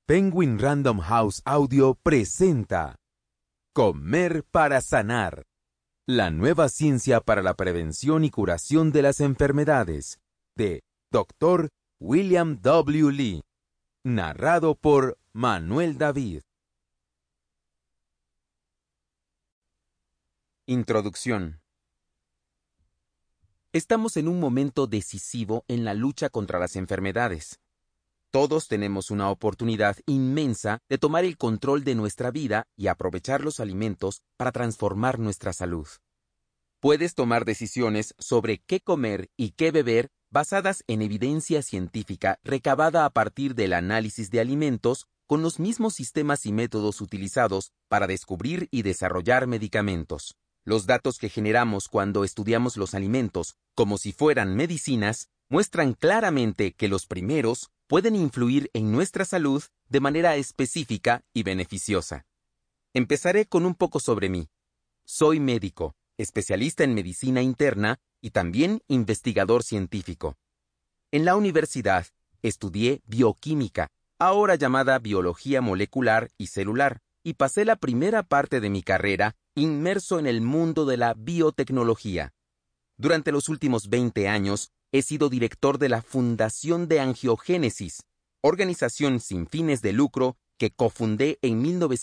Penguin Random House Audio presenta Comer para sanar. La nueva ciencia para la prevención y curación de las enfermedades, de Dr. William W. Li. Narrado por Manuel David. Introducción. Estamos en un momento decisivo en la lucha contra las enfermedades. Todos tenemos una oportunidad inmensa de tomar el control de nuestra vida y aprovechar los alimentos para transformar nuestra salud. Puedes tomar decisiones sobre qué comer y qué beber basadas en evidencia científica recabada a partir del análisis de alimentos con los mismos sistemas y métodos utilizados para descubrir y desarrollar medicamentos. Los datos que generamos cuando estudiamos los alimentos como si fueran medicinas muestran claramente que los primeros pueden influir en nuestra salud de manera específica y beneficiosa. Empezaré con un poco sobre mí. Soy médico, especialista en medicina interna y también investigador científico. En la universidad estudié bioquímica, ahora llamada biología molecular y celular, y pasé la primera parte de mi carrera inmerso en el mundo de la biotecnología. Durante los últimos 20 años, he sido director de la Fundación de Angiogénesis, organización sin fines de lucro que cofundé en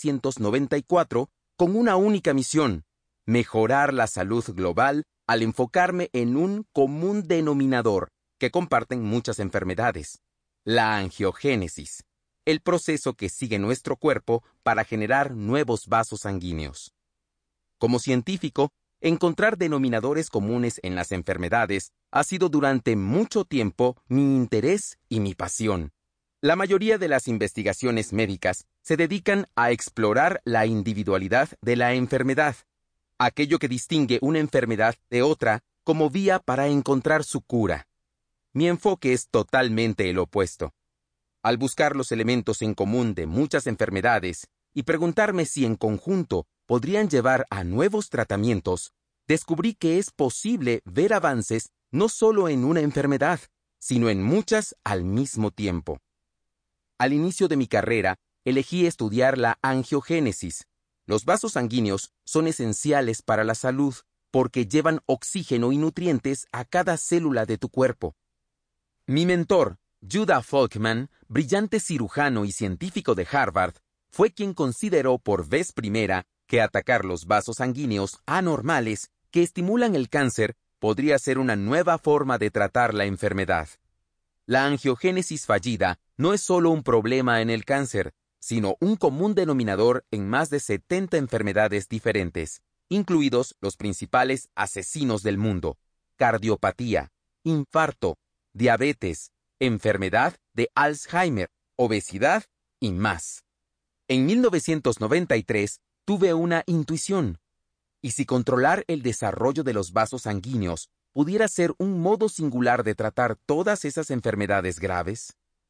1994 con una única misión: mejorar la salud global al enfocarme en un común denominador que comparten muchas enfermedades: la angiogénesis, el proceso que sigue nuestro cuerpo para generar nuevos vasos sanguíneos. Como científico, encontrar denominadores comunes en las enfermedades ha sido durante mucho tiempo mi interés y mi pasión. La mayoría de las investigaciones médicas se dedican a explorar la individualidad de la enfermedad, aquello que distingue una enfermedad de otra como vía para encontrar su cura. Mi enfoque es totalmente el opuesto. Al buscar los elementos en común de muchas enfermedades y preguntarme si en conjunto podrían llevar a nuevos tratamientos, descubrí que es posible ver avances no solo en una enfermedad, sino en muchas al mismo tiempo. Al inicio de mi carrera, elegí estudiar la angiogénesis. Los vasos sanguíneos son esenciales para la salud porque llevan oxígeno y nutrientes a cada célula de tu cuerpo. Mi mentor, Judah Folkman, brillante cirujano y científico de Harvard, fue quien consideró por vez primera que atacar los vasos sanguíneos anormales que estimulan el cáncer podría ser una nueva forma de tratar la enfermedad. La angiogénesis fallida no es solo un problema en el cáncer, sino un común denominador en más de 70 enfermedades diferentes, incluidos los principales asesinos del mundo: cardiopatía, infarto, diabetes, enfermedad de Alzheimer, obesidad y más. En 1993 tuve una intuición. ¿Y si controlar el desarrollo de los vasos sanguíneos pudiera ser un modo singular de tratar todas esas enfermedades graves?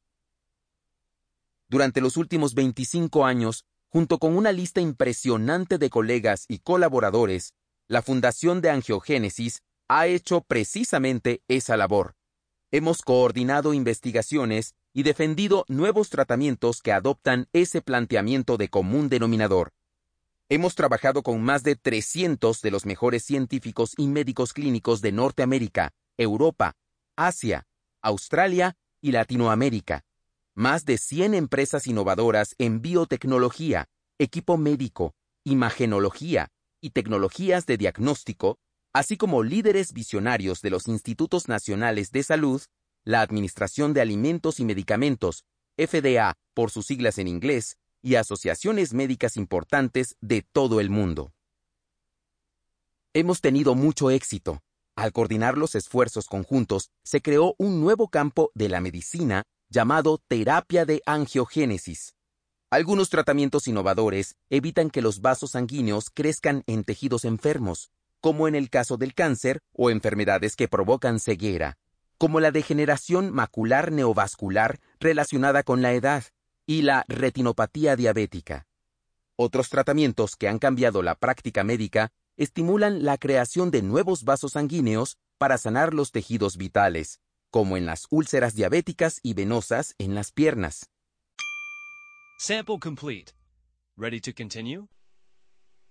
Durante los últimos 25 años, junto con una lista impresionante de colegas y colaboradores, la Fundación de Angiogénesis ha hecho precisamente esa labor. Hemos coordinado investigaciones y defendido nuevos tratamientos que adoptan ese planteamiento de común denominador. Hemos trabajado con más de 300 de los mejores científicos y médicos clínicos de Norteamérica, Europa, Asia, Australia y Latinoamérica. Más de 100 empresas innovadoras en biotecnología, equipo médico, imagenología y tecnologías de diagnóstico, así como líderes visionarios de los Institutos Nacionales de Salud, la Administración de Alimentos y Medicamentos, FDA por sus siglas en inglés, y asociaciones médicas importantes de todo el mundo. Hemos tenido mucho éxito. Al coordinar los esfuerzos conjuntos, se creó un nuevo campo de la medicina llamado terapia de angiogénesis. Algunos tratamientos innovadores evitan que los vasos sanguíneos crezcan en tejidos enfermos, como en el caso del cáncer o enfermedades que provocan ceguera, como la degeneración macular neovascular relacionada con la edad y la retinopatía diabética. Otros tratamientos que han cambiado la práctica médica estimulan la creación de nuevos vasos sanguíneos para sanar los tejidos vitales, como en las úlceras diabéticas y venosas en las piernas. Sample complete. Ready to continue?